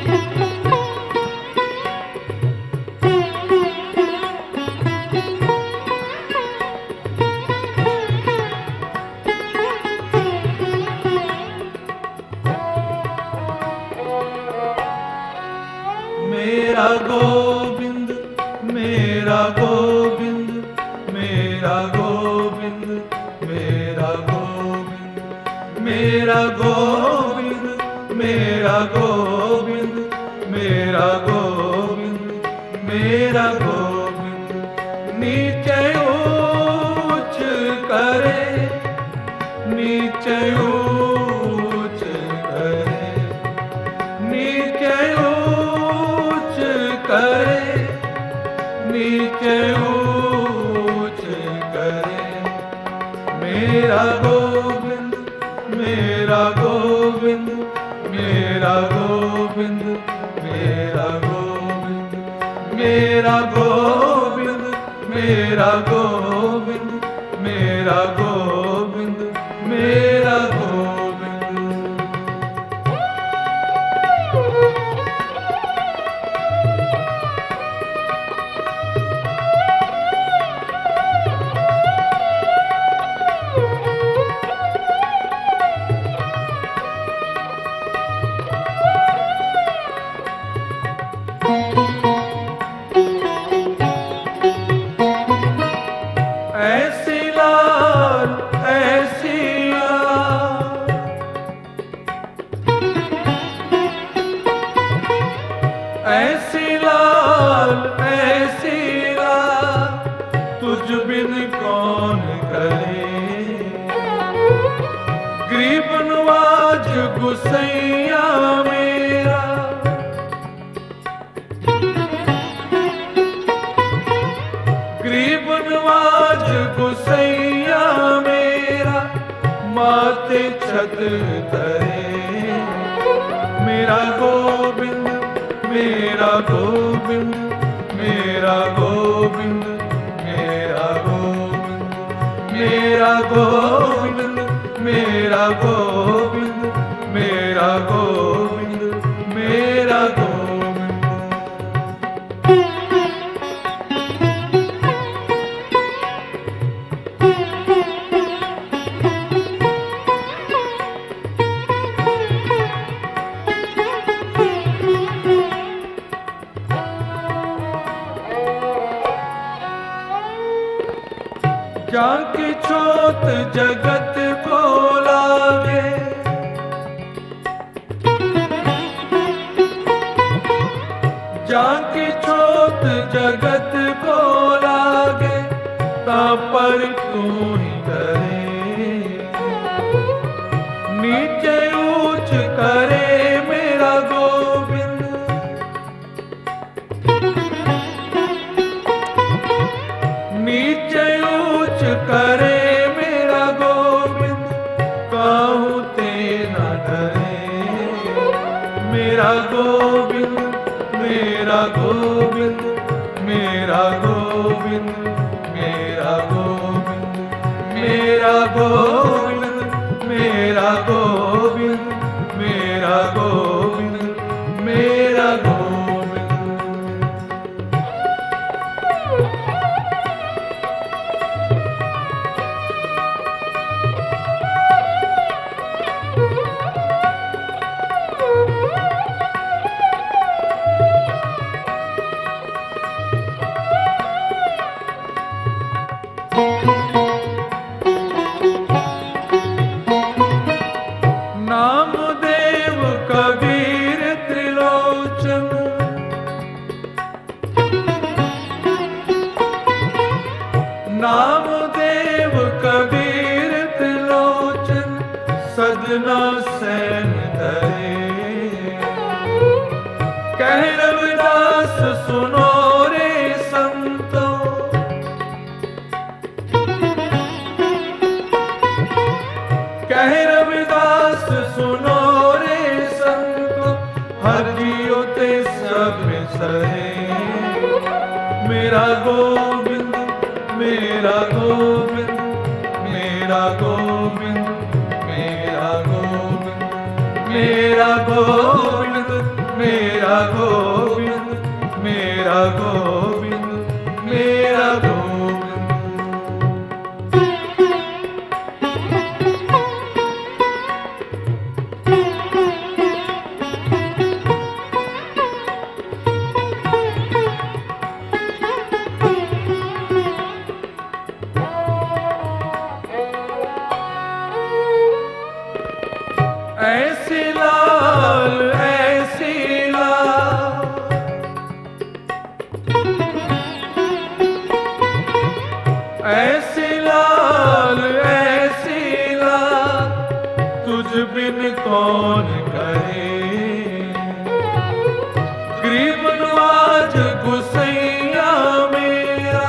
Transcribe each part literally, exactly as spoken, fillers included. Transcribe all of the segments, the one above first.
मेरा गोविंद मेरा गोविंद मेरा गोविंद मेरा गोविंद मेरा गोविंद मेरा गोविंद मेरा गोविंद मेरा गोविंद नीचे ऊंच करे नीचे ऊंच करे नीचे ऊंच करे नीचे ऊंच करे मेरा गोविंद मेरा गोविंद मेरा गोविंद मेरा गोविंद मेरा गोविंद मेरा गोविंद मेरा गोविंद मेरा गोविंद। ऐसी लाल ऐसी लाल ऐसी लाल ऐसी लाल तुझ बिन कौन करे गरीब नवाज गुसैया मेरा गरीब नवाज गुसैया मेरा माते छत धरे मेरा गोविंद मेरा गोविंद मेरा गोविंद मेरा गोविंद मेरा गोविंद मेरा गोविंद मेरा गोविंद मेरा गोविंद। जाके छोत जगत को लागे जाके छोत जगत को लागे ता पर तू ही करे नीचे ऊंच करे मेरा गोविंद नीचे ऊंच करे मेरा गोविंद काहू ते न डरे मेरा गोविंद मेरा गोविंद मेरा गोविंद मेरा गोविंद मेरा गोविंद मेरा गोविंद मेरा गोविंद मेरा गोविंद। नामदेव कबीर त्रिलोचन नामदेव कबीर त्रिलोचन सदना सैन धरे कह रविदास सुनो रे संतो कह रविदास सुनो रे संतो हर जियो ते सब सहे मेरा गोविंद मेरा गोविंद मेरा गोविंद मेरा गोविंद मेरा गोविंद मेरा करे। गरीब नवाज गुसैया मेरा,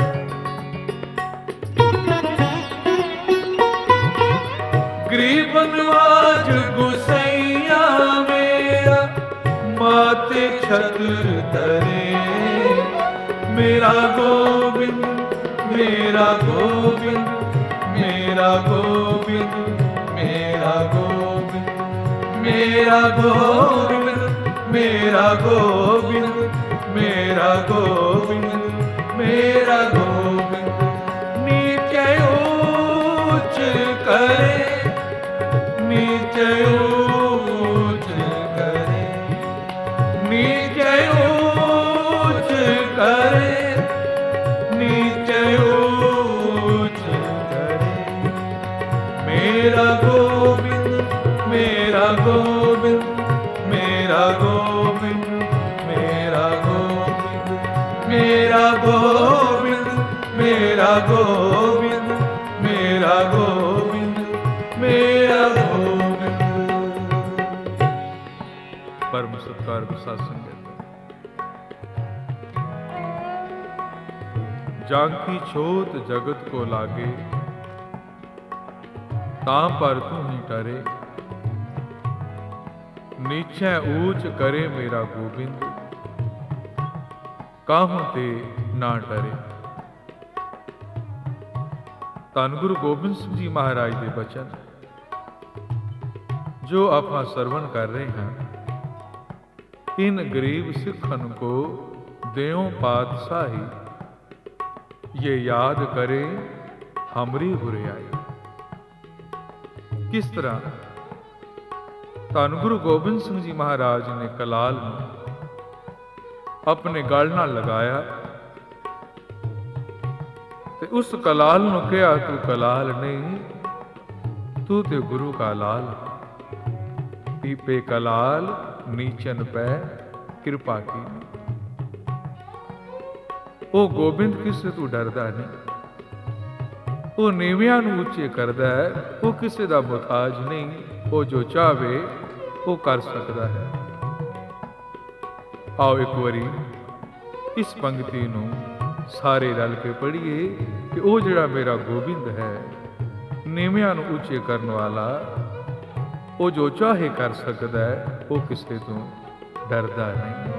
गरीब नवाज गुसैया मेरा, माते छत्र धरे। मेरा गोविंद मेरा गोविंद मेरा गोविंद मेरा गोविंद मेरा गोविंद मेरा गोविंद मेरा गोविंद मेरा गोविंद। नीचे ऊंच करे, नीचे ऊंच करे, नीचे ऊंच करे, नीचे ऊंच करे। मेरा गोविंद मेरा गोविंद मेरा गोविंद मेरा गोविंद मेरा गोविंद मेरा गोविंद मेरा गोविंद मेरा गोविंद। परम सत्कार प्रसाद संगत, जांकी छोत जगत को लागे, तां पर तू ही टरे। नीचे ऊंच करे मेरा गोबिंद, काहू ते ना डरे। ਧੰਨ ਗੁਰੂ ਗੋਬਿੰਦ ਸਿੰਘ ਜੀ ਮਹਾਰਾਜ ਦੇ ਬਚਨ ਜੋ ਆਪਾਂ ਸਰਵਣ ਕਰ ਰਹੇ ਹਾਂ। ਇਨ ਗਰੀਬ ਸਿੱਖਨ ਕੋ ਦੇਉ ਪਾਤਸ਼ਾਹੀ, ये याद करे हमरी बुराई। किस तरह ਧੰਨ ਗੁਰੂ ਗੋਬਿੰਦ ਸਿੰਘ ਜੀ ਮਹਾਰਾਜ ਨੇ ਕਲਾਲ ਨੂੰ ਆਪਣੇ ਗਲ ਨਾਲ ਲਗਾਇਆ ਤੇ ਉਸ ਕਲਾਲ ਨੂੰ ਕਿਹਾ, ਤੂੰ ਕਲਾਲ ਨਹੀਂ, ਤੂੰ ਤੇ ਗੁਰੂ ਕਾ ਲਾਲ। ਪੀਪੇ ਕਲਾਲ ਨੀਚਨ ਪੈ ਕਿਰਪਾ ਕੀ। ਉਹ ਗੋਬਿੰਦ ਕਿਸੇ ਤੋਂ ਡਰਦਾ ਨਹੀਂ, ਉਹ ਨੀਵਿਆਂ ਨੂੰ ਉੱਚੇ ਕਰਦਾ ਹੈ, ਉਹ ਕਿਸੇ ਦਾ ਮੁਹਤਾਜ ਨਹੀਂ। ਉਹ ਜੋ ਚਾਹਵੇ ਉਹ ਕਰ ਸਕਦਾ ਹੈ। ਆਓ ਇੱਕ ਵਾਰੀ ਇਸ ਪੰਕਤੀ ਨੂੰ ਸਾਰੇ ਰਲ ਕੇ ਪੜ੍ਹੀਏ ਕਿ ਉਹ ਜਿਹੜਾ ਮੇਰਾ ਗੋਬਿੰਦ ਹੈ, ਨੀਵਿਆਂ ਨੂੰ ਉੱਚੇ ਕਰਨ ਵਾਲਾ, ਉਹ ਜੋ ਚਾਹੇ ਕਰ ਸਕਦਾ ਹੈ, ਉਹ ਕਿਸੇ ਤੋਂ ਡਰਦਾ ਨਹੀਂ।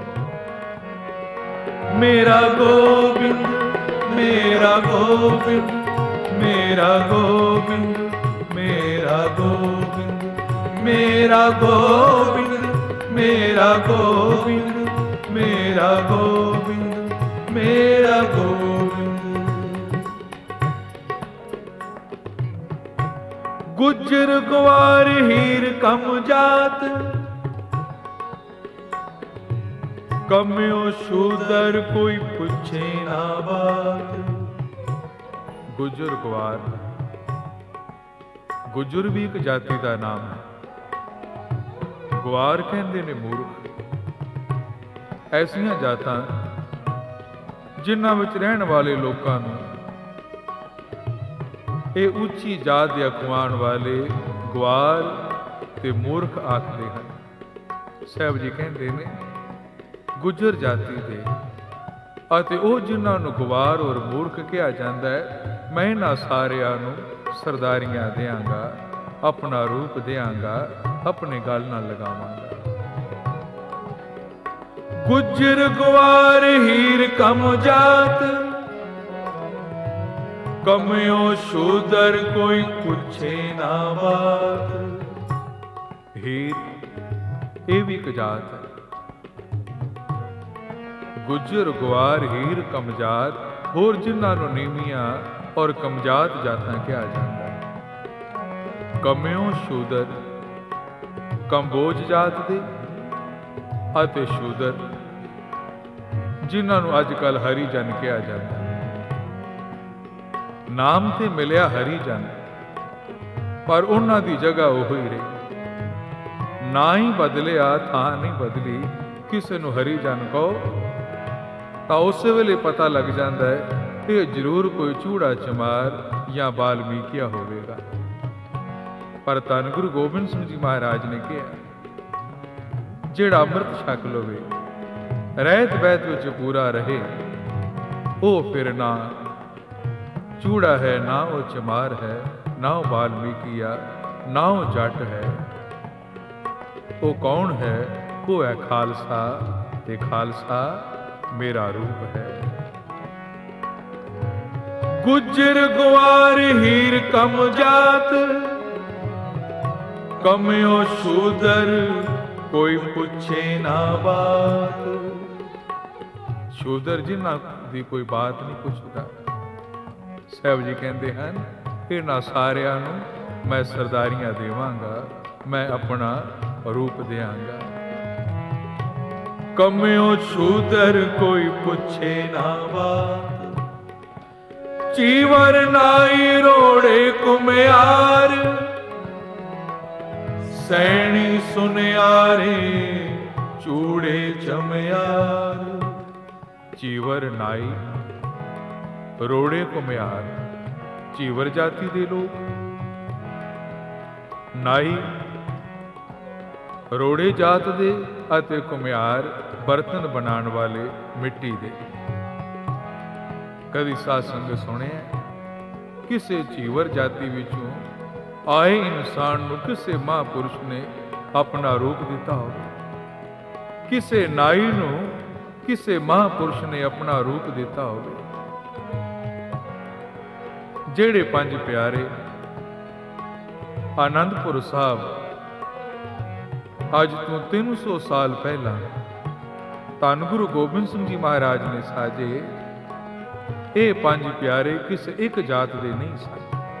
मेरा गोविंद मेरा गोविंद मेरा गोविंद मेरा गोविंद मेरा गोविंद मेरा गोविंद मेरा गोविंद मेरा गोविंद। गुज्जर ग्वार हीर कम जात, कम्यो शूदर कोई पूछे ना बात। गुज्जर ग्वार, गुज्जर भी एक जाति का नाम है। ग्वार कहते ने मूर्ख। ऐसियां जातां जिन्हां विच रहण वाले लोकां नूं ਇਹ ਉੱਚੀ ਜਾਤ ਦੇ ਅਖਵਾਉਣ ਵਾਲੇ ਗਵਾਰ ਤੇ ਮੂਰਖ ਆਖਦੇ ਹਨ। ਸਾਹਿਬ ਜੀ ਕਹਿੰਦੇ ਨੇ ਗੁੱਜਰ ਜਾਤੀ ਦੇ ਅਤੇ ਉਹ ਜਿਨ੍ਹਾਂ ਨੂੰ ਗਵਾਰ ਔਰ ਮੂਰਖ ਕਿਹਾ ਜਾਂਦਾ ਹੈ, ਮੈਂ ਇਹਨਾਂ ਸਾਰਿਆਂ ਨੂੰ ਸਰਦਾਰੀਆਂ ਦਿਆਂਗਾ, ਆਪਣਾ ਰੂਪ ਦਿਆਂਗਾ, ਆਪਣੇ ਗਲ ਨਾਲ ਲਗਾਵਾਂਗਾ। ਗੁੱਜਰ ਗਵਾਰ ਹੀਰ ਕਮ ਜਾਤ, ਕਮਿਓ ਸ਼ੂਦਰ ਕੋਈ ਪੁੱਛੇ ਨਾ ਬਾਤ। ਹੀਰ ਇਹ ਵੀ ਇੱਕ ਜਾਤ ਹੈ। ਗੁੱਜਰ ਗਵਾਰ ਹੀਰ ਕਮਜਾਤ, ਹੋਰ ਜਿਨ੍ਹਾਂ ਨੂੰ ਨੀਵੀਆਂ ਔਰ ਕਮਜਾਤ ਜਾਤਾਂ ਕਿਹਾ ਜਾਂਦਾ ਹੈ। ਕਮਿਓ ਸ਼ੂਦਰ ਕੰਬੋਜ ਜਾਤ ਦੇ ਅਤੇ ਸ਼ੂਦਰ ਜਿਨ੍ਹਾਂ ਨੂੰ ਅੱਜ ਕੱਲ੍ਹ ਹਰੀਜਨ ਕਿਹਾ ਜਾਂਦਾ ਹੈ। ਨਾਮ ਤੇ ਮਿਲਿਆ ਹਰੀਜਨ, ਪਰ ਉਹਨਾਂ ਦੀ ਜਗ੍ਹਾ ਉਹ ਹੀ ਰਹੀ। ਨਾ ਹੀ ਬਦਲਿਆ, ਥਾਂ ਨਹੀਂ ਬਦਲੀ। ਕਿਸੇ ਨੂੰ ਹਰੀਜਨ ਕਹੋ ਤਾਂ ਉਸੇ ਵੇਲੇ ਪਤਾ ਲੱਗ ਜਾਂਦਾ ਹੈ ਇਹ ਜ਼ਰੂਰ ਕੋਈ ਚੂੜਾ ਚਮਾਰ ਜਾਂ ਬਾਲਮੀਕਿਆ ਹੋਵੇਗਾ। ਪਰ ਧੰਨ ਗੁਰੂ ਗੋਬਿੰਦ ਸਿੰਘ ਜੀ ਮਹਾਰਾਜ ਨੇ ਕਿਹਾ ਜਿਹੜਾ ਅੰਮ੍ਰਿਤ ਛਕ ਲਵੇ, ਰਹਿਤ ਬਹਿਤ ਵਿੱਚ ਪੂਰਾ ਰਹੇ, ਉਹ ਫਿਰ ਨਾ ਚੂੜਾ ਹੈ, ਨਾ ਉਹ ਚਮਾਰ ਹੈ, ਨਾ ਉਹ ਵਾਲਮੀਕੀਆ, ਨਾ ਉਹ ਜੱਟ ਹੈ। ਉਹ ਕੌਣ ਹੈ? ਉਹ ਹੈ ਖਾਲਸਾ, ਤੇ ਖਾਲਸਾ ਮੇਰਾ ਰੂਪ ਹੈ। ਗੁੱਜਰ ਗੁਆਰ ਹੀਰ ਕਮ ਜਾਤ, ਕਮਿਓ ਸ਼ੂਦਰ ਕੋਈ ਪੁੱਛੇ ਨਾ ਬਾਤ। ਸ਼ੂਦਰ ਜਿਨ੍ਹਾਂ ਦੀ ਕੋਈ ਬਾਤ ਨਹੀਂ ਪੁੱਛਦਾ। ਸਾਹਿਬ ਜੀ ਕਹਿੰਦੇ ਹਨ, ਇਹਨਾਂ ਸਾਰਿਆਂ ਨੂੰ ਮੈਂ ਸਰਦਾਰੀਆਂ ਦੇਵਾਂਗਾ, ਮੈਂ ਆਪਣਾ ਰੂਪ ਦਿਆਂਗਾ। ਕਮਿਓ ਸ਼ੂਦਰ ਕੋਈ ਪੁੱਛੇ ਨਾ ਬਾਤ, ਚੀਵਰ ਨਾਈ ਰੋੜੇ ਕੁਮਿਆਰ, ਸੈਣੀ ਸੁਨਿਆਰੇ ਚੂੜੇ ਚਮਿਆਰ। ਚੀਵਰ ਨਾਈ ਰੋੜੇ ਕੁਮਿਆਰ, ਚੀਵਰ ਜਾਤੀ ਦੇ ਲੋਕ, ਨਾਈ ਰੋੜੇ ਜਾਤ ਦੇ, ਅਤੇ ਕੁਮਿਆਰ ਬਰਤਨ ਬਣਾਉਣ ਵਾਲੇ ਮਿੱਟੀ ਦੇ। ਕਦੀ ਸਾਧ ਸੰਗਤ ਸੁਣਿਆ ਕਿਸੇ ਚੀਵਰ ਜਾਤੀ ਵਿੱਚੋਂ ਆਏ ਇਨਸਾਨ ਨੂੰ ਕਿਸੇ ਮਹਾਂਪੁਰਸ਼ ਨੇ ਆਪਣਾ ਰੂਪ ਦਿੱਤਾ ਹੋਵੇ? ਕਿਸੇ ਨਾਈ ਨੂੰ ਕਿਸੇ ਮਹਾਂਪੁਰਸ਼ ਨੇ ਆਪਣਾ ਰੂਪ ਦਿੱਤਾ ਹੋਵੇ? ਜਿਹੜੇ ਪੰਜ ਪਿਆਰੇ ਆਨੰਦਪੁਰ ਸਾਹਿਬ ਅੱਜ ਤੋਂ ਤਿੰਨ ਸੌ ਸਾਲ ਪਹਿਲਾਂ ਧੰਨ ਗੁਰੂ ਗੋਬਿੰਦ ਸਿੰਘ ਜੀ ਮਹਾਰਾਜ ਨੇ ਸਾਜੇ, ਇਹ ਪੰਜ ਪਿਆਰੇ ਕਿਸੇ ਇੱਕ ਜਾਤ ਦੇ ਨਹੀਂ ਸਨ।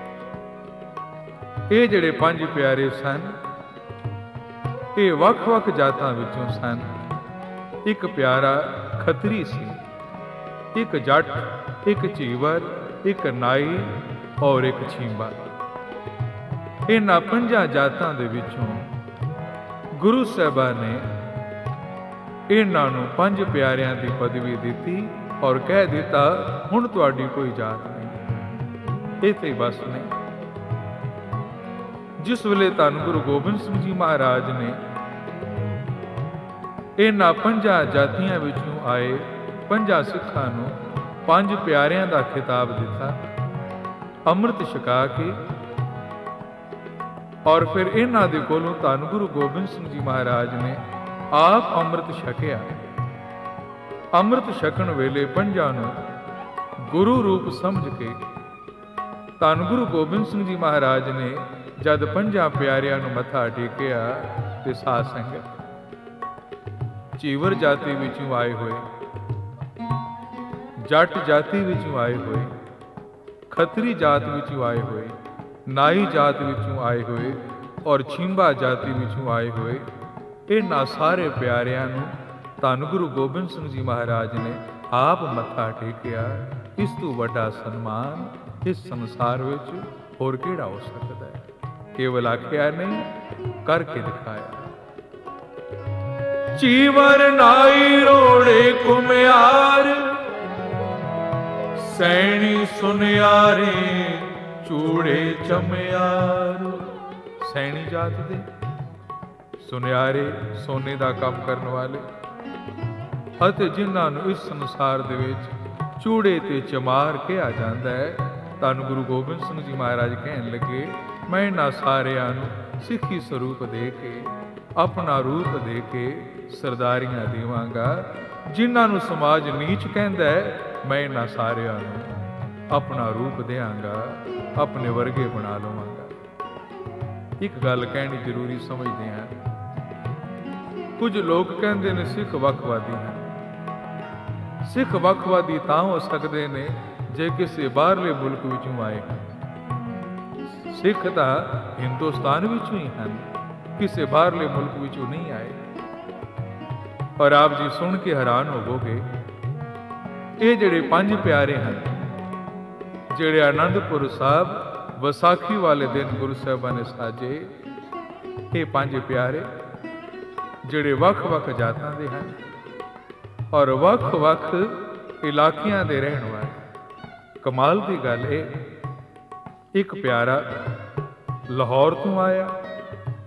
ਇਹ ਜਿਹੜੇ ਪੰਜ ਪਿਆਰੇ ਸਨ, ਇਹ ਵੱਖ-ਵੱਖ ਜਾਤਾਂ ਵਿੱਚੋਂ ਸਨ। ਇੱਕ ਪਿਆਰਾ ਖੱਤਰੀ ਸੀ, ਇੱਕ ਜੱਟ, ਇੱਕ ਚੀਵਰ, ਇੱਕ ਨਾਈ ਔਰ ਇੱਕ ਛੀਂਬਾ। ਇਹਨਾਂ ਪੰਜਾਂ ਜਾਤਾਂ ਦੇ ਵਿੱਚੋਂ ਗੁਰੂ ਸਾਹਿਬਾਨ ਨੇ ਇਹਨਾਂ ਨੂੰ ਪੰਜ ਪਿਆਰਿਆਂ ਦੀ ਪਦਵੀ ਦਿੱਤੀ ਔਰ ਕਹਿ ਦਿੱਤਾ, ਹੁਣ ਤੁਹਾਡੀ ਕੋਈ ਜਾਤ ਨਹੀਂ, ਇੱਥੇ ਬਸ ਨਹੀਂ। ਜਿਸ ਵੇਲੇ ਧੰਨ ਗੁਰੂ ਗੋਬਿੰਦ ਸਿੰਘ ਜੀ ਮਹਾਰਾਜ ਨੇ ਇਹਨਾਂ ਪੰਜਾਂ ਜਾਤੀਆਂ ਵਿੱਚੋਂ ਆਏ ਪੰਜਾਂ ਸਿੱਖਾਂ ਨੂੰ ਪੰਜ ਪਿਆਰਿਆਂ ਦਾ ਖਿਤਾਬ ਦਿੱਤਾ, ਅੰਮ੍ਰਿਤ ਛਕਾ ਕੇ, ਔਰ ਫਿਰ ਇਹਨਾਂ ਦੇ ਕੋਲੋਂ ਧੰਨ ਗੁਰੂ ਗੋਬਿੰਦ ਸਿੰਘ ਜੀ ਮਹਾਰਾਜ ਨੇ ਆਪ ਅੰਮ੍ਰਿਤ ਛਕਿਆ। ਅੰਮ੍ਰਿਤ ਛਕਣ ਵੇਲੇ ਪੰਜਾਂ ਨੂੰ ਗੁਰੂ ਰੂਪ ਸਮਝ ਕੇ ਧੰਨ ਗੁਰੂ ਗੋਬਿੰਦ ਸਿੰਘ ਜੀ ਮਹਾਰਾਜ ਨੇ ਜਦ ਪੰਜਾਂ ਪਿਆਰਿਆਂ ਨੂੰ ਮੱਥਾ ਟੇਕਿਆ ਤੇ ਸਾਧ ਸੰਗਤ ਚੀਵਰ ਜਾਤੀ ਵਿੱਚੋਂ ਆਏ ਹੋਏ, ਜੱਟ ਜਾਤੀ ਵਿੱਚੋਂ ਆਏ ਹੋਏ, ਖੱਤਰੀ ਜਾਤ ਵਿੱਚੋਂ ਆਏ ਹੋਏ, ਨਾਈ ਜਾਤ ਵਿੱਚੋਂ ਆਏ ਹੋਏ ਔਰ ਛੀਂਬਾ ਜਾਤੀ ਵਿੱਚੋਂ ਆਏ ਹੋਏ, ਇਹਨਾਂ ਸਾਰੇ ਪਿਆਰਿਆਂ ਨੂੰ ਧੰਨ ਗੁਰੂ ਗੋਬਿੰਦ ਸਿੰਘ ਜੀ ਮਹਾਰਾਜ ਨੇ ਆਪ ਮੱਥਾ ਟੇਕਿਆ। ਇਸ ਤੋਂ ਵੱਡਾ ਸਨਮਾਨ ਇਸ ਸੰਸਾਰ ਵਿੱਚ ਹੋਰ ਕਿਹੜਾ ਹੋ ਸਕਦਾ ਹੈ? ਕੇਵਲ ਆਖਿਆ ਨਹੀਂ, ਕਰਕੇ ਦਿਖਾਇਆ। ਚੀਵਰ ਨਾਈ ਰੋੜੇ ਕੁਮਿਆਰ, ਸੈਣੀ ਸੁਨਿਆਰੇ ਚੂੜੇ ਚਮਿਆਰ। ਸੈਣੀ ਜਾਤ ਦੇ, ਸੁਨਿਆਰੇ ਸੋਨੇ ਦਾ ਕੰਮ ਕਰਨ ਵਾਲੇ, ਅਤੇ ਜਿਨ੍ਹਾਂ ਨੂੰ ਇਸ ਸੰਸਾਰ ਦੇ ਵਿੱਚ ਚੂੜੇ ਤੇ ਚਮਾਰ ਕਿਹਾ ਜਾਂਦਾ ਹੈ। ਧੰਨ ਗੁਰੂ ਗੋਬਿੰਦ ਸਿੰਘ ਜੀ ਮਹਾਰਾਜ ਕਹਿਣ ਲੱਗੇ, ਮੈਂ ਇਹਨਾਂ ਸਾਰਿਆਂ ਨੂੰ ਸਿੱਖੀ ਸਰੂਪ ਦੇ ਕੇ, ਆਪਣਾ ਰੂਪ ਦੇ ਕੇ ਸਰਦਾਰੀਆਂ ਦੇਵਾਂਗਾ। ਜਿਨ੍ਹਾਂ ਨੂੰ ਸਮਾਜ ਨੀਚ ਕਹਿੰਦਾ ਹੈ, ਮੈਂ ਇਹਨਾਂ ਸਾਰਿਆਂ ਨੂੰ ਆਪਣਾ ਰੂਪ ਦਿਆਂਗਾ, ਆਪਣੇ ਵਰਗੇ ਬਣਾ ਲਵਾਂਗਾ। ਇੱਕ ਗੱਲ ਕਹਿਣੀ ਜ਼ਰੂਰੀ ਸਮਝਦੇ ਹਾਂ, ਕੁਝ ਲੋਕ ਕਹਿੰਦੇ ਨੇ ਸਿੱਖ ਵੱਖਵਾਦੀ ਹਨ। ਸਿੱਖ ਵੱਖਵਾਦੀ ਤਾਂ ਹੋ ਸਕਦੇ ਨੇ ਜੇ ਕਿਸੇ ਬਾਹਰਲੇ ਮੁਲਕ ਵਿੱਚੋਂ ਆਏ ਹਨ। ਸਿੱਖ ਤਾਂ ਹਿੰਦੁਸਤਾਨ ਵਿੱਚੋਂ ਹੀ ਹਨ, ਕਿਸੇ ਬਾਹਰਲੇ ਮੁਲਕ ਵਿੱਚੋਂ ਨਹੀਂ ਆਏ। ਔਰ ਆਪ ਜੀ ਸੁਣ ਕੇ ਹੈਰਾਨ ਹੋਵੋਗੇ, ਇਹ ਜਿਹੜੇ ਪੰਜ ਪਿਆਰੇ ਹਨ, ਜਿਹੜੇ ਆਨੰਦਪੁਰ ਸਾਹਿਬ ਵਿਸਾਖੀ ਵਾਲੇ ਦਿਨ ਗੁਰੂ ਸਾਹਿਬਾਨ ਨੇ ਸਾਜੇ, ਇਹ ਪੰਜ ਪਿਆਰੇ ਜਿਹੜੇ ਵੱਖ-ਵੱਖ ਜਾਤਾਂ ਦੇ ਹਨ ਔਰ ਵੱਖ-ਵੱਖ ਇਲਾਕਿਆਂ ਦੇ ਰਹਿਣ ਵਾਲੇ। ਕਮਾਲ ਦੀ ਗੱਲ ਇਹ, ਇੱਕ ਪਿਆਰਾ ਲਾਹੌਰ ਤੋਂ ਆਇਆ,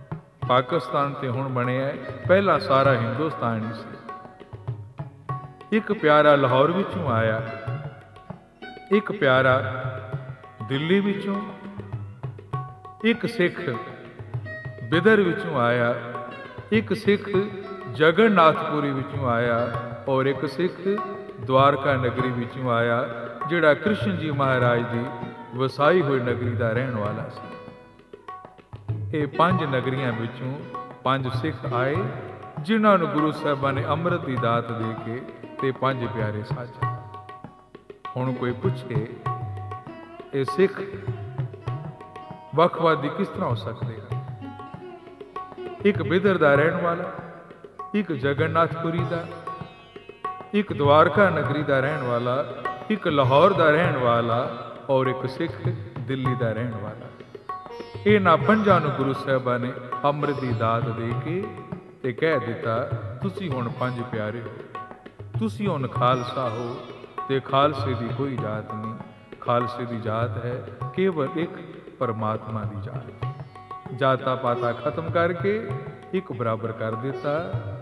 ਪਾਕਿਸਤਾਨ ਤੇ ਹੁਣ ਬਣਿਆ, ਪਹਿਲਾਂ ਸਾਰਾ ਹਿੰਦੁਸਤਾਨ ਹੀ ਸੀ। ਇੱਕ ਪਿਆਰਾ ਲਾਹੌਰ ਵਿੱਚੋਂ ਆਇਆ, ਇੱਕ ਪਿਆਰਾ ਦਿੱਲੀ ਵਿੱਚੋਂ, ਇੱਕ ਸਿੱਖ ਬਿਦਰ ਵਿੱਚੋਂ ਆਇਆ, ਇੱਕ ਸਿੱਖ ਜਗਨਨਾਥਪੁਰੀ ਵਿੱਚੋਂ ਆਇਆ, ਔਰ ਇੱਕ ਸਿੱਖ ਦਵਾਰਕਾ ਨਗਰੀ ਵਿੱਚੋਂ ਆਇਆ, ਜਿਹੜਾ ਕ੍ਰਿਸ਼ਨ ਜੀ ਮਹਾਰਾਜ ਦੀ ਵਸਾਈ ਹੋਈ ਨਗਰੀ ਦਾ ਰਹਿਣ ਵਾਲਾ ਸੀ। ਇਹ ਪੰਜ ਨਗਰੀਆਂ ਵਿੱਚੋਂ ਪੰਜ ਸਿੱਖ ਆਏ, ਜਿਨ੍ਹਾਂ ਨੂੰ ਗੁਰੂ ਸਾਹਿਬਾਂ ਨੇ ਅੰਮ੍ਰਿਤ ਦੀ ਦਾਤ ਦੇ ਕੇ ਤੇ ਪੰਜ ਪਿਆਰੇ ਸਾਜੇ। ਹੁਣ ਕੋਈ ਪੁੱਛੇ ਇਹ ਸਿੱਖ ਵੱਖਵਾਦੀ ਕਿਸ ਤਰ੍ਹਾਂ ਹੋ ਸਕਦੇ ਹਨ? ਇੱਕ ਬਿਦਰ ਦਾ ਰਹਿਣ ਵਾਲਾ, ਇੱਕ ਜਗਨਨਾਥਪੁਰੀ ਦਾ, ਇੱਕ ਦਵਾਰਕਾ ਨਗਰੀ ਦਾ ਰਹਿਣ ਵਾਲਾ, ਇੱਕ ਲਾਹੌਰ ਦਾ ਰਹਿਣ ਵਾਲਾ, ਔਰ ਇੱਕ ਸਿੱਖ ਦਿੱਲੀ ਦਾ ਰਹਿਣ ਵਾਲਾ। ਇਹਨਾਂ ਪੰਜਾਂ ਨੂੰ ਗੁਰੂ ਸਾਹਿਬਾਂ ਨੇ ਅੰਮ੍ਰਿਤ ਦੀ ਦਾਤ ਦੇ ਕੇ ਤੇ ਕਹਿ ਦਿੱਤਾ, ਤੁਸੀਂ ਹੁਣ ਪੰਜ ਪਿਆਰੇ ਹੋ, ਤੁਸੀਂ ਹੁਣ ਖਾਲਸਾ ਹੋ, ਤੇ ਖਾਲਸੇ ਦੀ ਕੋਈ ਜਾਤ ਨਹੀਂ। ਖਾਲਸੇ ਦੀ ਜਾਤ ਹੈ ਕੇਵਲ ਇੱਕ ਪਰਮਾਤਮਾ ਦੀ ਜਾਤ। ਜਾਤਾਂ ਪਾਤਾਂ ਖਤਮ ਕਰਕੇ ਇੱਕ ਬਰਾਬਰ ਕਰ ਦਿੱਤਾ।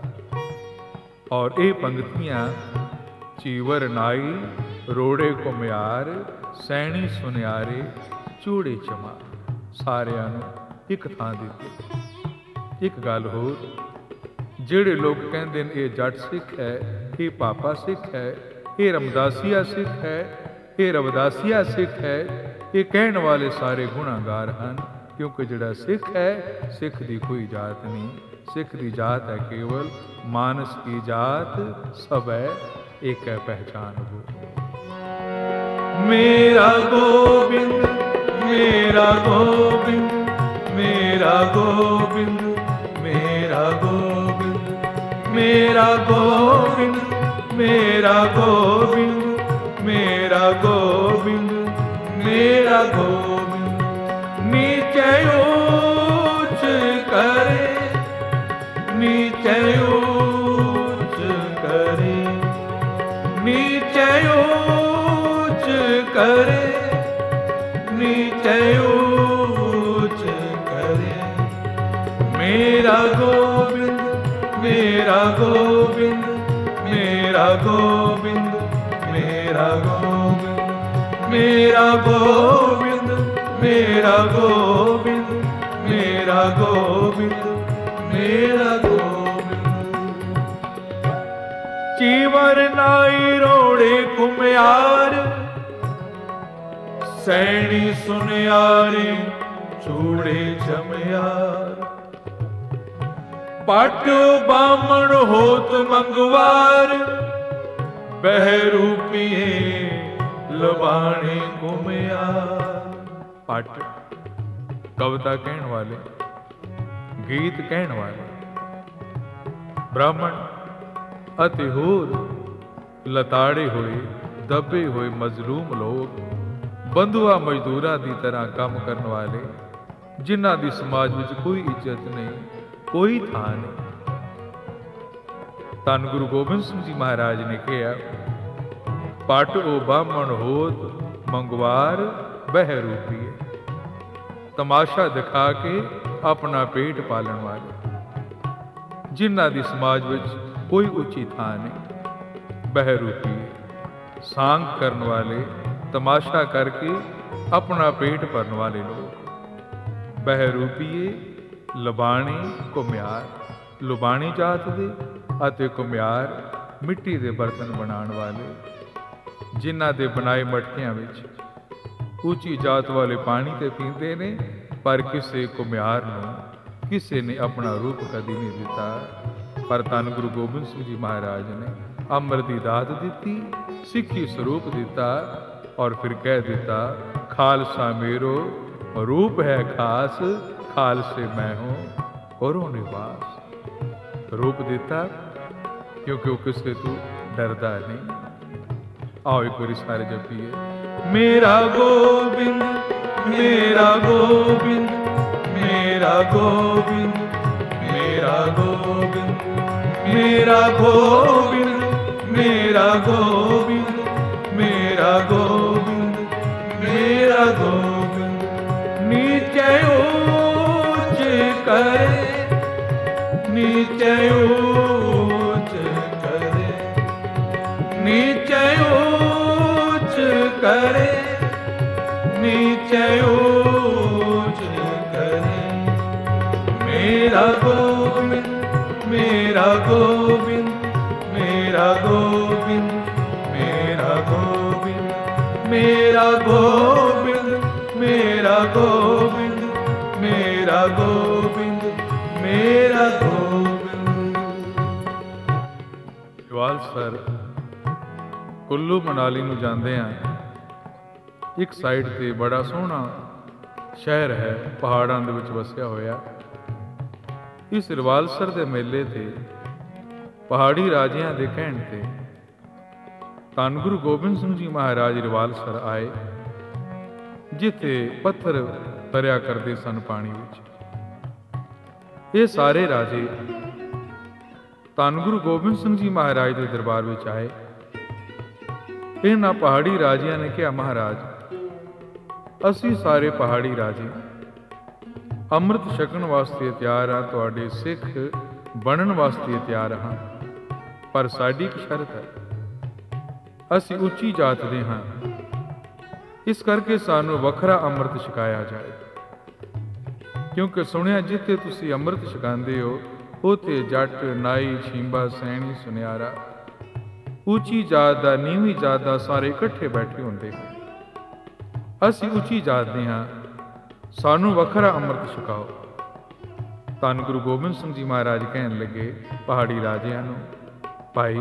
ਔਰ ਇਹ ਪੰਗਤੀਆਂ ਚੀਵਰ ਨਾਈ ਰੋੜੇ ਘੁਮਿਆਰ ਸੈਣੀ ਸੁਨਿਆਰੇ ਚੂੜੇ ਚਮਾ, ਸਾਰਿਆਂ ਨੂੰ ਇੱਕ ਥਾਂ ਦਿੱਤੀ। ਇੱਕ ਗੱਲ ਹੋਰ, ਜਿਹੜੇ ਲੋਕ ਕਹਿੰਦੇ ਨੇ ਇਹ ਜੱਟ ਸਿੱਖ ਹੈ, ਇਹ ਪਾਪਾ ਸਿੱਖ ਹੈ, ਇਹ ਰਮਦਾਸੀਆ ਸਿੱਖ ਹੈ, ਇਹ ਰਵਦਾਸੀਆ ਸਿੱਖ ਹੈ, ਇਹ ਕਹਿਣ ਵਾਲੇ ਸਾਰੇ ਗੁਨਾਹਗਾਰ ਹਨ। ਕਿਉਂਕਿ ਜਿਹੜਾ ਸਿੱਖ ਹੈ, ਸਿੱਖ ਦੀ ਕੋਈ ਜਾਤ ਨਹੀਂ। ਸਿੱਖ ਦੀ ਜਾਤ ਹੈ ਕੇਵਲ ਮਾਨਸ ਕੀ ਜਾਤ, ਸਭ ਹੈ एक है पहचान वो। मेरा गोविंद मेरा गोविंद मेरा गोविंद मेरा गोविंद मेरा गोविंद मेरा गोविंद मेरा गोविंद मेरा गोविंद। नीचे ऊंच करे नीचे ऊंच करे नीचे ऊंच करे नीचे ऊंच करे। मेरा गोविंद मेरा गोविंद मेरा गोविंद मेरा गोविंद मेरा गोविंद मेरा गोविंद मेरा गोविंद मेरा गोविंद। चीवर नाई रोड़े कुम्यार सैनी सुनियारे चूड़े चमयार। पट बामण होत मंगवार बहरूपिए लबाणे कुम्यार। पट कविता कहने वाले, गीत कहने वाले, ब्राह्मण ਅਤੇ ਹੋਰ ਲਤਾੜੇ ਹੋਏ ਦੱਬੇ ਹੋਏ ਮਜ਼ਲੂਮ ਲੋਕ, ਬੰਧੂਆ ਮਜ਼ਦੂਰਾਂ ਦੀ ਤਰ੍ਹਾਂ ਕੰਮ ਕਰਨ ਵਾਲੇ, ਜਿਨ੍ਹਾਂ ਦੀ ਸਮਾਜ ਵਿੱਚ ਕੋਈ ਇੱਜ਼ਤ ਨਹੀਂ, ਕੋਈ ਥਾਂ ਨਹੀਂ। ਧੰਨ ਗੁਰੂ ਗੋਬਿੰਦ ਸਿੰਘ ਜੀ ਮਹਾਰਾਜ ਨੇ ਕਿਹਾ, ਪਟ ਉਹ ਬਾਹਮਣ ਹੋਤ ਮੰਗਵਾਰ ਬਹਿ ਰੂਪੀਏ। ਤਮਾਸ਼ਾ ਦਿਖਾ ਕੇ ਆਪਣਾ ਪੇਟ ਪਾਲਣ ਵਾਲੇ, ਜਿਨ੍ਹਾਂ ਦੀ ਸਮਾਜ ਵਿੱਚ ਕੋਈ ਉੱਚੀ ਥਾਂ ਨਹੀਂ। ਬਹਿਰੂਪੀਏ ਸਾਂਗ ਕਰਨ ਵਾਲੇ, ਤਮਾਸ਼ਾ ਕਰਕੇ ਆਪਣਾ ਪੇਟ ਭਰਨ ਵਾਲੇ ਲੋਕ। ਬਹਿਰੂਪੀਏ ਲਬਾਣੀ ਘੁਮਿਆਰ, ਲੁਬਾਣੀ ਜਾਤ ਦੇ ਅਤੇ ਘੁਮਿਆਰ ਮਿੱਟੀ ਦੇ ਬਰਤਨ ਬਣਾਉਣ ਵਾਲੇ, ਜਿਨ੍ਹਾਂ ਦੇ ਬਣਾਏ ਮਟਕਿਆਂ ਵਿੱਚ ਉੱਚੀ ਜਾਤ ਵਾਲੇ ਪਾਣੀ ਤੇ ਪੀਂਦੇ ਨੇ, ਪਰ ਕਿਸੇ ਘੁਮਿਆਰ ਨੂੰ ਕਿਸੇ ਨੇ ਆਪਣਾ ਰੂਪ ਕਦੀ ਨਹੀਂ ਦਿੱਤਾ। ਪਰ ਧੰਨ ਗੁਰੂ ਗੋਬਿੰਦ ਸਿੰਘ ਜੀ ਮਹਾਰਾਜ ਨੇ ਅੰਮ੍ਰਿਤ ਦੀ ਦਾਤ ਦਿੱਤੀ, ਸਿੱਖੀ ਸਰੂਪ ਦਿੱਤਾ, ਔਰ ਫਿਰ ਕਹਿ ਦਿੱਤਾ, ਖਾਲਸਾ ਮੇਰੋ ਰੂਪ ਹੈ ਖਾਸ, ਖਾਲਸੇ ਮੈਂ ਹੂੰ ਕਰੋ ਨਿਵਾਸ। ਰੂਪ ਦਿੱਤਾ ਕਿਉਂਕਿ ਉਹ ਕਿਸੇ ਤੋਂ ਡਰਦਾ ਨਹੀਂ। ਆਓ ਇੱਕ ਵਾਰੀ ਸਾਰੇ ਜਪੀਏ, ਮੇਰਾ ਗੋਬਿੰਦ ਮੇਰਾ ਗੋਬਿੰਦ ਮੇਰਾ ਗੋਬਿੰਦ ਮੇਰਾ ਗੋਬਿੰਦ मेरा गोविंद मेरा गोविंद मेरा गोविंद मेरा गोविंद। नीचे ऊंच करे नीचे ऊंच करे, नीचे ऊंच करे, नीचे ऊंच करे। मेरा गोविंद, मेरा गोविंद, मेरा गोविंद, मेरा गोविंद, मेरा गोविंद, मेरा गोविंद, मेरा गोविंद, मेरा गोविंद। ਜਵਾਲਸਰ ਕੁੱਲੂ ਮਨਾਲੀ ਨੂੰ ਜਾਂਦੇ ਆ। ਇੱਕ ਸਾਈਡ ਤੇ ਬੜਾ ਸੋਹਣਾ ਸ਼ਹਿਰ ਹੈ, ਪਹਾੜਾਂ ਦੇ ਵਿੱਚ ਵਸਿਆ ਹੋਇਆ। ਇਸ ਰਵਾਲਸਰ ਦੇ ਮੇਲੇ ਤੇ ਪਹਾੜੀ ਰਾਜਿਆਂ ਦੇ ਕਹਿਣ ਤੇ ਧੰਨ ਗੁਰੂ ਗੋਬਿੰਦ ਸਿੰਘ ਜੀ ਮਹਾਰਾਜ ਰਵਾਲਸਰ ਆਏ, ਜਿੱਥੇ ਪੱਥਰ ਤਰਿਆ ਕਰਦੇ ਸਨ ਪਾਣੀ ਵਿੱਚ। ਇਹ ਸਾਰੇ ਰਾਜੇ ਧੰਨ ਗੁਰੂ ਗੋਬਿੰਦ ਸਿੰਘ ਜੀ ਮਹਾਰਾਜ ਦੇ ਦਰਬਾਰ ਵਿੱਚ ਆਏ। ਇਹਨਾਂ ਪਹਾੜੀ ਰਾਜਿਆਂ ਨੇ ਕਿਹਾ, ਮਹਾਰਾਜ, ਅਸੀਂ ਸਾਰੇ ਪਹਾੜੀ ਰਾਜੇ ਅੰਮ੍ਰਿਤ ਛਕਣ ਵਾਸਤੇ ਤਿਆਰ ਹਾਂ, ਤੁਹਾਡੇ ਸਿੱਖ ਬਣਨ ਵਾਸਤੇ ਤਿਆਰ ਹਾਂ, ਪਰ ਸਾਡੀ ਇੱਕ ਸ਼ਰਤ ਹੈ, ਅਸੀਂ ਉੱਚੀ ਜਾਤ ਦੇ ਹਾਂ, ਇਸ ਕਰਕੇ ਸਾਨੂੰ ਵੱਖਰਾ ਅੰਮ੍ਰਿਤ ਛਕਾਇਆ ਜਾਏ। ਕਿਉਂਕਿ ਸੁਣਿਆ ਜਿੱਥੇ ਤੁਸੀਂ ਅੰਮ੍ਰਿਤ ਛਕਾਉਂਦੇ ਹੋ ਉੱਥੇ ਜੱਟ, ਨਾਈ, ਛੀਂਬਾ, ਸੈਣੀ, ਸੁਨਿਆਰਾ, ਉੱਚੀ ਜਾਤ ਦਾ, ਨੀਵੀਂ ਜਾਤ ਦਾ ਸਾਰੇ ਇਕੱਠੇ ਬੈਠੇ ਹੁੰਦੇ ਹਨ। ਅਸੀਂ ਉੱਚੀ ਜਾਤ ਦੇ ਹਾਂ, ਸਾਨੂੰ ਵੱਖਰਾ ਅੰਮ੍ਰਿਤ ਛਕਾਓ। ਧੰਨ ਗੁਰੂ ਗੋਬਿੰਦ ਸਿੰਘ ਜੀ ਮਹਾਰਾਜ ਕਹਿਣ ਲੱਗੇ ਪਹਾੜੀ ਰਾਜਿਆਂ ਨੂੰ, ਭਾਈ,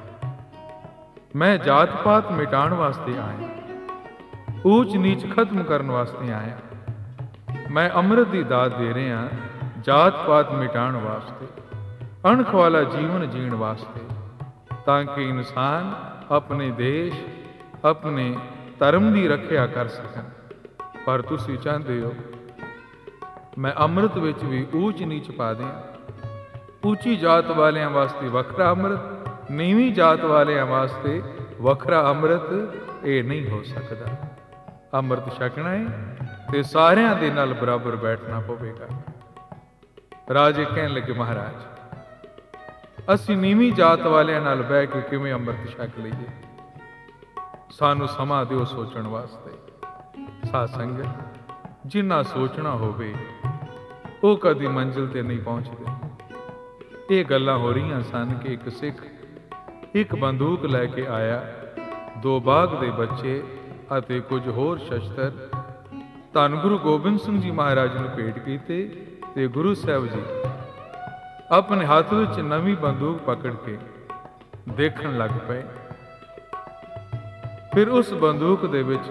ਮੈਂ ਜਾਤ ਪਾਤ ਮਿਟਾਉਣ ਵਾਸਤੇ ਆਇਆ, ਊਚ ਨੀਚ ਖਤਮ ਕਰਨ ਵਾਸਤੇ ਆਇਆ। ਮੈਂ ਅੰਮ੍ਰਿਤ ਦੀ ਦਾਤ ਦੇ ਰਿਹਾ ਜਾਤ ਪਾਤ ਮਿਟਾਉਣ ਵਾਸਤੇ, ਅਣਖ ਵਾਲਾ ਜੀਵਨ ਜੀਣ ਵਾਸਤੇ, ਤਾਂ ਕਿ ਇਨਸਾਨ ਆਪਣੇ ਦੇਸ਼, ਆਪਣੇ ਧਰਮ ਦੀ ਰੱਖਿਆ ਕਰ ਸਕਣ। ਪਰ ਤੁਸੀਂ ਚਾਹੁੰਦੇ ਹੋ ਮੈਂ ਅੰਮ੍ਰਿਤ ਵਿੱਚ ਵੀ ਊਚ ਨੀਚ ਪਾ ਦਿਆਂ। ਉੱਚੀ ਜਾਤ ਵਾਲਿਆਂ ਵਾਸਤੇ ਵੱਖਰਾ ਅੰਮ੍ਰਿਤ, ਨੀਵੀਂ ਜਾਤ ਵਾਲਿਆਂ ਵਾਸਤੇ ਵੱਖਰਾ ਅੰਮ੍ਰਿਤ, ਇਹ ਨਹੀਂ ਹੋ ਸਕਦਾ। ਅੰਮ੍ਰਿਤ ਛਕਣਾ ਹੈ ਤੇ ਸਾਰਿਆਂ ਦੇ ਨਾਲ ਬਰਾਬਰ ਬੈਠਣਾ ਪਵੇਗਾ। ਰਾਜੇ ਕਹਿਣ ਲੱਗੇ, ਮਹਾਰਾਜ, ਅਸੀਂ ਨੀਵੀਂ ਜਾਤ ਵਾਲਿਆਂ ਨਾਲ ਬਹਿ ਕੇ ਕਿਵੇਂ ਅੰਮ੍ਰਿਤ ਛਕ ਲਈਏ? ਸਾਨੂੰ ਸਮਾਂ ਦਿਓ ਸੋਚਣ ਵਾਸਤੇ। ਸਾਧ ਸੰਗਤ, ਜਿੰਨਾ ਸੋਚਣਾ ਹੋਵੇ ਉਹ ਕਦੀ ਮੰਜ਼ਿਲ ਤੇ ਨਹੀਂ ਪਹੁੰਚਦੇ। ਇਹ ਗੱਲਾਂ ਹੋ ਰਹੀਆਂ ਸਨ ਕਿ ਇੱਕ ਸਿੱਖ ਇੱਕ ਬੰਦੂਕ ਲੈ ਕੇ ਆਇਆ, ਦੋ ਬਾਗ ਦੇ ਬੱਚੇ ਅਤੇ ਕੁਝ ਹੋਰ ਸ਼ਸਤਰ ਧੰਨ ਗੁਰੂ ਗੋਬਿੰਦ ਸਿੰਘ ਜੀ ਮਹਾਰਾਜ ਨੂੰ ਭੇਟ ਕੀਤੇ ਤੇ ਗੁਰੂ ਸਾਹਿਬ ਜੀ ਆਪਣੇ ਹੱਥ ਵਿੱਚ ਨਵੀਂ ਬੰਦੂਕ ਪਕੜ ਕੇ ਦੇਖਣ ਲੱਗ ਪਏ। ਫਿਰ ਉਸ ਬੰਦੂਕ ਦੇ ਵਿੱਚ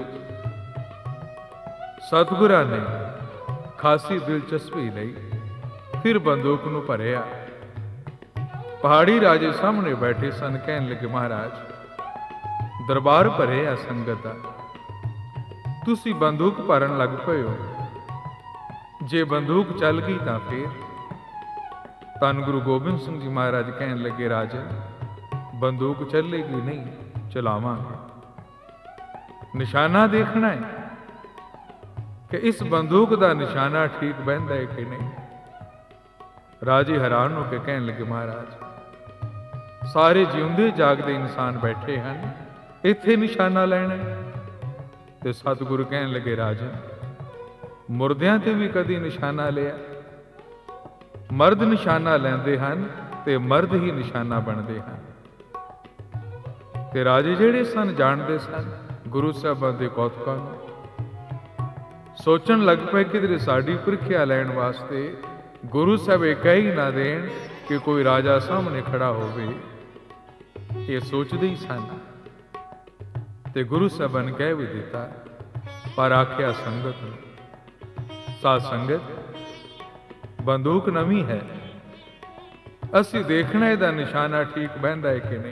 ਸਤਿਗੁਰਾਂ ਨੇ ਖਾਸੀ ਦਿਲਚਸਪੀ ਲਈ। ਫਿਰ ਬੰਦੂਕ ਨੂੰ ਭਰਿਆ। ਪਹਾੜੀ ਰਾਜੇ ਸਾਹਮਣੇ ਬੈਠੇ ਸਨ। ਕਹਿਣ ਲੱਗੇ, ਮਹਾਰਾਜ, ਦਰਬਾਰ ਭਰਿਆ ਸੰਗਤ ਦਾ, ਤੁਸੀਂ ਬੰਦੂਕ ਭਰਨ ਲੱਗ ਪਏ ਹੋ। ਜੇ ਬੰਦੂਕ ਚੱਲ ਗਈ ਤਾਂ ਫਿਰ? ਧੰਨ ਗੁਰੂ ਗੋਬਿੰਦ ਸਿੰਘ ਜੀ ਮਹਾਰਾਜ ਕਹਿਣ ਲੱਗੇ, ਰਾਜਨ, ਬੰਦੂਕ ਚੱਲੇਗੀ ਨਹੀਂ, ਚਲਾਵਾਂਗੇ। ਨਿਸ਼ਾਨਾ ਦੇਖਣਾ ਹੈ ਕਿ ਇਸ ਬੰਦੂਕ ਦਾ ਨਿਸ਼ਾਨਾ ਠੀਕ ਬਹਿੰਦਾ ਹੈ ਕਿ ਨਹੀਂ। ਰਾਜੇ ਹੈਰਾਨ ਹੋ ਕੇ ਕਹਿਣ ਲੱਗੇ, ਮਹਾਰਾਜ, ਸਾਰੇ ਜਿਉਂਦੇ ਜਾਗਦੇ ਇਨਸਾਨ ਬੈਠੇ ਹਨ, ਇੱਥੇ ਨਿਸ਼ਾਨਾ ਲੈਣਾ? ਤੇ ਸਤਿਗੁਰੂ ਕਹਿਣ ਲੱਗੇ, ਰਾਜਨ, ਮੁਰਦਿਆਂ ਤੇ ਵੀ ਕਦੀ ਨਿਸ਼ਾਨਾ ਲਿਆ? ਮਰਦ ਨਿਸ਼ਾਨਾ ਲੈਂਦੇ ਹਨ ਤੇ ਮਰਦ ਹੀ ਨਿਸ਼ਾਨਾ ਬਣਦੇ ਹਨ। ਤੇ ਰਾਜੇ ਜਿਹੜੇ ਸਨ ਜਾਣਦੇ ਸਨ ਗੁਰੂ ਸਾਹਿਬਾਂ ਦੇ ਕੌਤਕਾਂ ਨੂੰ, ਸੋਚਣ ਲੱਗ ਪਏ ਕਿਧਰੇ ਸਾਡੀ ਪ੍ਰੀਖਿਆ ਲੈਣ ਵਾਸਤੇ ਗੁਰੂ ਸਾਹਿਬ ਇਹ ਕਹਿ ਹੀ ਨਾ ਦੇਣ ਕਿ ਕੋਈ ਰਾਜਾ ਸਾਹਮਣੇ ਖੜਾ ਹੋਵੇ। ਇਹ ਸੋਚਦੇ ਹੀ ਸਨ ਤੇ ਗੁਰੂ ਸਾਹਿਬਾਂ ਨੇ ਕਹਿ ਵੀ ਦਿੱਤਾ, ਪਰ ਆਖਿਆ ਸੰਗਤ ਨੂੰ, ਸਾਧ ਸੰਗਤ, ਬੰਦੂਕ ਨਵੀਂ ਹੈ, ਅਸੀਂ ਦੇਖਣਾ ਇਹਦਾ ਨਿਸ਼ਾਨਾ ਠੀਕ ਬਹਿੰਦਾ ਹੈ ਕਿ ਨਹੀਂ।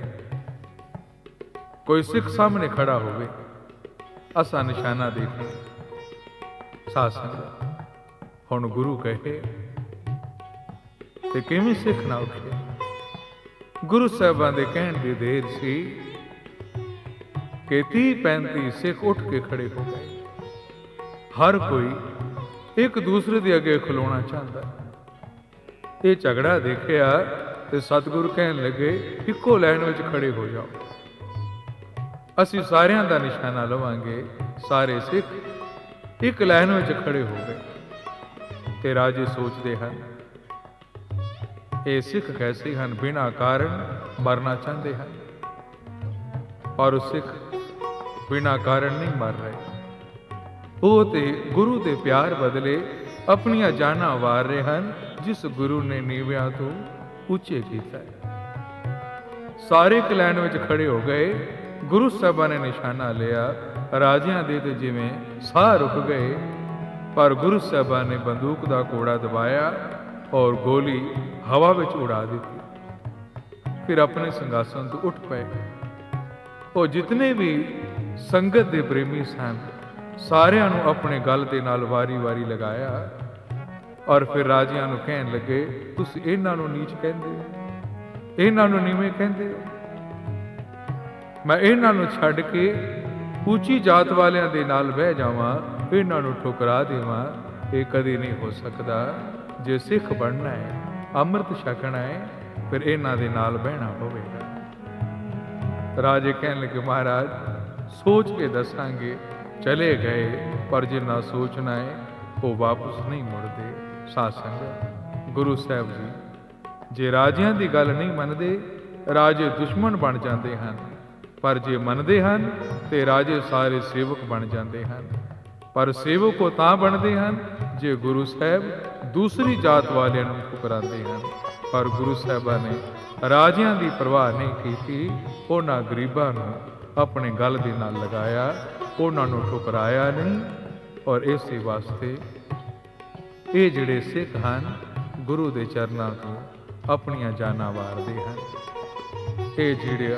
ਕੋਈ ਸਿੱਖ ਸਾਹਮਣੇ ਖੜਾ ਹੋਵੇ, ਅਸਾਂ ਨਿਸ਼ਾਨਾ ਦੇਖਣਾ। ਸਾਧ ਸੰਗਤ, ਹੁਣ ਗੁਰੂ ਕਹੇ ਤੇ ਕਿਵੇਂ ਸਿੱਖ ਨਾ ਉੱਠੇ। ਗੁਰੂ ਸਾਹਿਬਾਂ ਦੇ ਕਹਿਣ ਦੀ ਦੇਰ ਸੀ ਕਿ ਤੀਹ ਪੈਂਤੀ ਸਿੱਖ ਉੱਠ ਕੇ ਖੜੇ ਹੋ ਗਏ। ਹਰ ਕੋਈ ਇੱਕ ਦੂਸਰੇ ਦੇ ਅੱਗੇ ਖਲੋਣਾ ਚਾਹੁੰਦਾ। ਇਹ ਝਗੜਾ ਦੇਖਿਆ ਤੇ ਸਤਿਗੁਰੂ ਕਹਿਣ ਲੱਗੇ, ਇੱਕੋ ਲਾਈਨ ਵਿੱਚ ਖੜੇ ਹੋ ਜਾਓ, ਅਸੀਂ ਸਾਰਿਆਂ ਦਾ ਨਿਸ਼ਾਨਾ ਲਵਾਂਗੇ। ਸਾਰੇ ਸਿੱਖ ਇੱਕ ਲਾਈਨ ਵਿੱਚ ਖੜੇ ਹੋ ਗਏ ਤੇ ਰਾਜੇ ਸੋਚਦੇ ਹਨ, ਇਹ ਸਿੱਖ ਕੈਸੇ ਹਨ, ਬਿਨਾਂ ਕਾਰਨ ਮਰਨਾ ਚਾਹੁੰਦੇ ਹਨ, ਪਰ ਉਹ ਸਿੱਖ ਬਿਨਾਂ ਕਾਰਨ ਨਹੀਂ ਮਰ ਰਹੇ। ਉਹ ਤੇ ਗੁਰੂ ਦੇ ਪਿਆਰ ਬਦਲੇ ਆਪਣੀਆਂ ਜਾਨਾਂ ਵਾਰ ਰਹੇ ਹਨ, ਜਿਸ ਗੁਰੂ ਨੇ ਨੀਵਿਆਂ ਤੋਂ ਉੱਚੇ ਕੀਤਾ ਹੈ। ਸਾਰੇ ਇੱਕ ਲਾਈਨ ਵਿੱਚ ਖੜੇ ਹੋ ਗਏ। ਗੁਰੂ ਸਾਹਿਬਾਂ ਨੇ ਨਿਸ਼ਾਨਾ ਲਿਆ। ਰਾਜਿਆਂ ਦੇ ਤੇ ਜਿਵੇਂ ਸਾਹ ਰੁਕ ਗਏ, ਪਰ ਗੁਰੂ ਸਾਹਿਬਾਂ ਨੇ ਬੰਦੂਕ ਦਾ ਕੋੜਾ ਦਬਾਇਆ ਔਰ ਗੋਲੀ ਹਵਾ ਵਿੱਚ ਉਡਾ ਦਿੱਤੀ। ਫਿਰ ਆਪਣੇ ਸਿੰਘਾਸਨ ਤੋਂ ਉੱਠ ਪਏ। ਉਹ ਜਿਤਨੇ ਵੀ ਸੰਗਤ ਦੇ ਪ੍ਰੇਮੀ ਸਨ, ਸਾਰਿਆਂ ਨੂੰ ਆਪਣੇ ਗਲ ਦੇ ਨਾਲ ਵਾਰੀ-ਵਾਰੀ ਲਗਾਇਆ ਔਰ ਫਿਰ ਰਾਜਿਆਂ ਨੂੰ ਕਹਿਣ ਲੱਗੇ, ਤੁਸੀਂ ਇਹਨਾਂ ਨੂੰ ਨੀਚ ਕਹਿੰਦੇ ਹੋ, ਇਹਨਾਂ ਨੂੰ ਨੀਵੇਂ ਕਹਿੰਦੇ ਹੋ। ਮੈਂ ਇਹਨਾਂ ਨੂੰ ਛੱਡ ਕੇ ਉੱਚੀ ਜਾਤ ਵਾਲਿਆਂ ਦੇ ਨਾਲ ਬਹਿ ਜਾਵਾਂ, ਇਹਨਾਂ ਨੂੰ ਠੁਕਰਾ ਦੇਵਾਂ, ਇਹ ਕਦੇ ਨਹੀਂ ਹੋ ਸਕਦਾ। ਜੇ ਸਿੱਖ ਬਣਨਾ ਹੈ, ਅੰਮ੍ਰਿਤ ਛਕਣਾ ਹੈ, ਫਿਰ ਇਹਨਾਂ ਦੇ ਨਾਲ ਬਹਿਣਾ ਪਵੇਗਾ। ਰਾਜੇ ਕਹਿਣ ਲੱਗੇ, ਮਹਾਰਾਜ ਸੋਚ ਕੇ ਦੱਸਾਂਗੇ। ਚਲੇ ਗਏ, ਪਰ ਜਿੰਨਾ ਸੋਚਣਾ ਹੈ ਉਹ ਵਾਪਸ ਨਹੀਂ ਮੁੜਦੇ। ਸਾਧ ਸੰਗਤ, ਗੁਰੂ ਸਾਹਿਬ ਜੀ ਜੇ ਰਾਜਿਆਂ ਦੀ ਗੱਲ ਨਹੀਂ ਮੰਨਦੇ, ਰਾਜੇ ਦੁਸ਼ਮਣ ਬਣ ਜਾਂਦੇ ਹਨ, ਪਰ ਜੇ ਮੰਨਦੇ ਹਨ ਤੇ ਰਾਜੇ ਸਾਰੇ ਸੇਵਕ ਬਣ ਜਾਂਦੇ ਹਨ। ਪਰ ਸੇਵਕ ਉਹ ਤਾਂ ਬਣਦੇ ਹਨ ਜੇ ਗੁਰੂ ਸਾਹਿਬ ਦੂਸਰੀ ਜਾਤ ਵਾਲਿਆਂ ਨੂੰ ਠੁਕਰਾਉਂਦੇ ਹਨ। ਪਰ ਗੁਰੂ ਸਾਹਿਬਾਂ ਨੇ ਰਾਜਿਆਂ ਦੀ ਪਰਵਾਹ ਨਹੀਂ ਕੀਤੀ, ਉਹਨਾਂ ਗਰੀਬਾਂ ਨੂੰ ਆਪਣੇ ਗਲ ਦੇ ਨਾਲ ਲਗਾਇਆ, ਉਹਨਾਂ ਨੂੰ ਠੁਕਰਾਇਆ ਨਹੀਂ। ਔਰ ਇਸੇ ਵਾਸਤੇ ਇਹ ਜਿਹੜੇ ਸਿੱਖ ਹਨ, ਗੁਰੂ ਦੇ ਚਰਨਾਂ ਤੋਂ ਆਪਣੀਆਂ ਜਾਨਾਂ ਵਾਰਦੇ ਹਨ। ਇਹ ਜਿਹੜੇ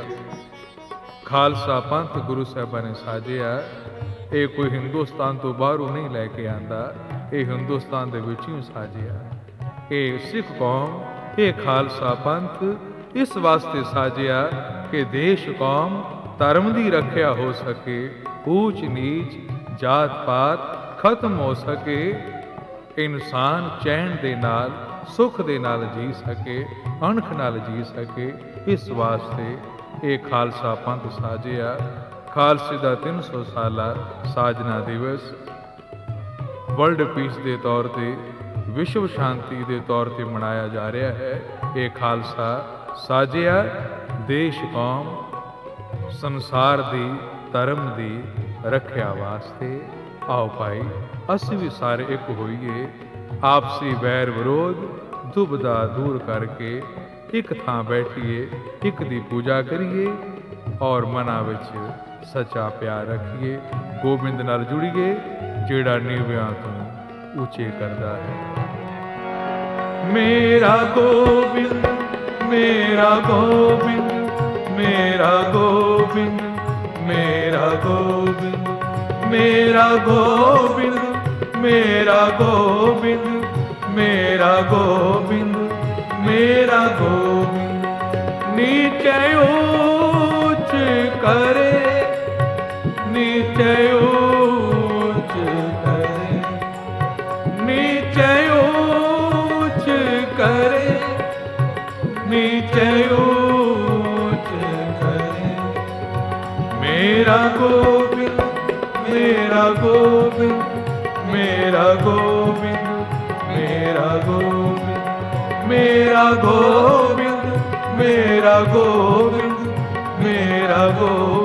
ਖਾਲਸਾ ਪੰਥ ਗੁਰੂ ਸਾਹਿਬਾਂ ਨੇ ਸਾਜਿਆ, ਇਹ ਕੋਈ ਹਿੰਦੁਸਤਾਨ ਤੋਂ ਬਾਹਰੋਂ ਨਹੀਂ ਲੈ ਕੇ ਆਂਦਾ, ਇਹ ਹਿੰਦੁਸਤਾਨ ਦੇ ਵਿੱਚ ਹੀ ਸਾਜਿਆ। ਇਹ ਸਿੱਖ ਕੌਮ, ਇਹ ਖਾਲਸਾ ਪੰਥ ਇਸ ਵਾਸਤੇ ਸਾਜਿਆ ਕਿ ਦੇਸ਼ ਕੌਮ ਧਰਮ ਦੀ ਰੱਖਿਆ ਹੋ ਸਕੇ, ਊਚ ਨੀਚ ਜਾਤ ਪਾਤ ਖਤਮ ਹੋ ਸਕੇ, ਇਨਸਾਨ ਚੈਨ ਦੇ ਨਾਲ ਸੁੱਖ ਦੇ ਨਾਲ ਜੀ ਸਕੇ, ਅਣਖ ਨਾਲ ਜੀ ਸਕੇ। ਇਸ ਵਾਸਤੇ ਇਹ ਖਾਲਸਾ ਪੰਥ ਸਾਜਿਆ। ਖਾਲਸੇ ਦਾ ਤਿੰਨ ਸੌ ਸਾਲਾ ਸਾਜਨਾ ਦਿਵਸ ਵਰਲਡ ਪੀਸ ਦੇ ਤੌਰ ਤੇ, ਵਿਸ਼ਵ ਸ਼ਾਂਤੀ ਦੇ ਤੌਰ ਤੇ ਮਨਾਇਆ ਜਾ ਰਿਹਾ ਹੈ। ਇਹ ਖਾਲਸਾ ਸਾਜਿਆ ਦੇਸ਼ ਕੌਮ ਸੰਸਾਰ ਦੀ ਧਰਮ ਦੀ ਰੱਖਿਆ ਵਾਸਤੇ। ਆਓ ਭਾਈ ਅਸੀਂ ਵੀ ਸਾਰੇ ਇੱਕ ਹੋਈਏ, ਆਪਸੀ ਵੈਰ ਵਿਰੋਧ ਦੁਬਦਾ ਦੂਰ ਕਰਕੇ ਇੱਕ ਥਾਂ ਬੈਠੀਏ, ਇੱਕ ਦੀ ਪੂਜਾ ਕਰੀਏ ਔਰ ਮਨਾਂ ਵਿੱਚ ਸੱਚਾ ਪਿਆਰ ਰੱਖੀਏ। ਗੋਬਿੰਦ ਨਾਲ ਜੁੜੀਏ ਜਿਹੜਾ ਨੀਵਿਆਂ ਤੋਂ ਉੱਚੇ ਕਰਦਾ ਹੈ। ਮੇਰਾ ਗੋਬਿੰਦ ਮੇਰਾ ਗੋਬਿੰਦ ਮੇਰਾ ਗੋਬਿੰਦ ਮੇਰਾ ਗੋਬਿੰਦ ਮੇਰਾ ਗੋਬਿੰਦ ਮੇਰਾ ਗੋਬਿੰਦ ਮੇਰਾ ਗੋਬਿੰਦ ਮੇਰਾ ਗੋਬਿੰਦ ਨੀਚੇ ਉੱਚ ਕਰੇ ਨੀਚੇ ਉੱਚ ਕਰੇ ਨੀਚੇ ਉੱਚ ਕਰੇ ਨੀਚੇ ਉੱਚ ਕਰੇ। ਮੇਰਾ ਗੋਬਿੰਦ ਮੇਰਾ ਗੋਬਿੰਦ ਮੇਰਾ ਗੋਬਿੰਦ ਮੇਰਾ ਗੋਬਿੰਦ ਮੇਰਾ ਗੋਬਿੰਦ ਮੇਰਾ ਗੋਬਿੰਦ ਮੇਰਾ ਗੋਬਿੰਦ